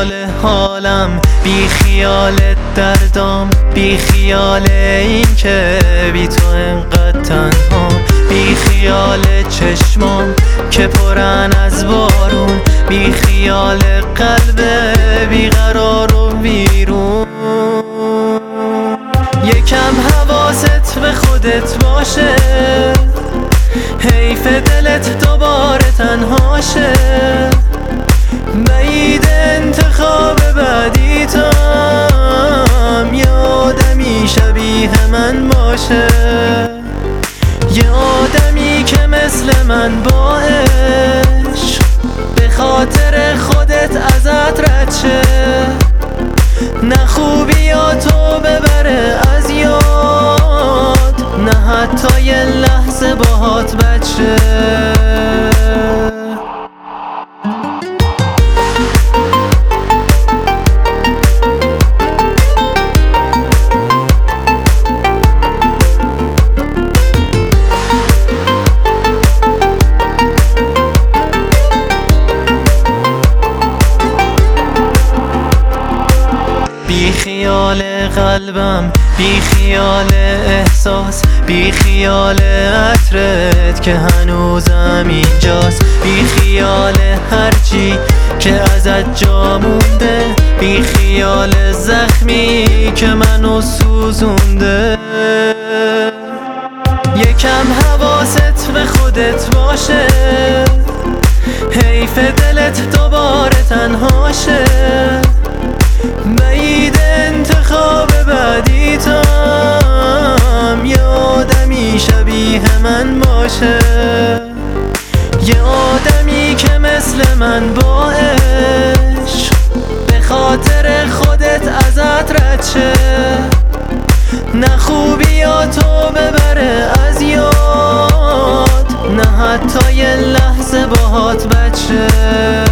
خیال حالم، بی خیال دردام، بی خیال این که بی تو انقدر تنهام، بی خیال چشمام که پرن از بارون، بی خیال قلب بیقرار و ویرون. یکم حواست به خودت باشه، حیف دلت دوباره تنهاشه، بعید انتخاب بعدی تام، یه آدمی شبیه من باشه، یه آدمی که مثل من با عشق به خاطر خودت ازت رد شه، نه خوبیاتو ببره از یاد، نه حتی یه لحظه باهات بد شه. بی خیال قلبم، بی خیال احساس، بی خیال عطرت که هنوزم اینجاست، بی خیال هرچی که ازت جا مونده، بی خیال زخمی که منو سوزونده. یکم حواست به خودت باشه، حیف دلت دوباره تنهاشه، بعید انتخاب بعدی تام، یه آدمی شبیه من باشه، یه آدمی که مثل من با عشق به خاطر خودت ازت رد شه، نه خوبیاتو ببره از یاد، نه حتی یه لحظه باهات بد شه.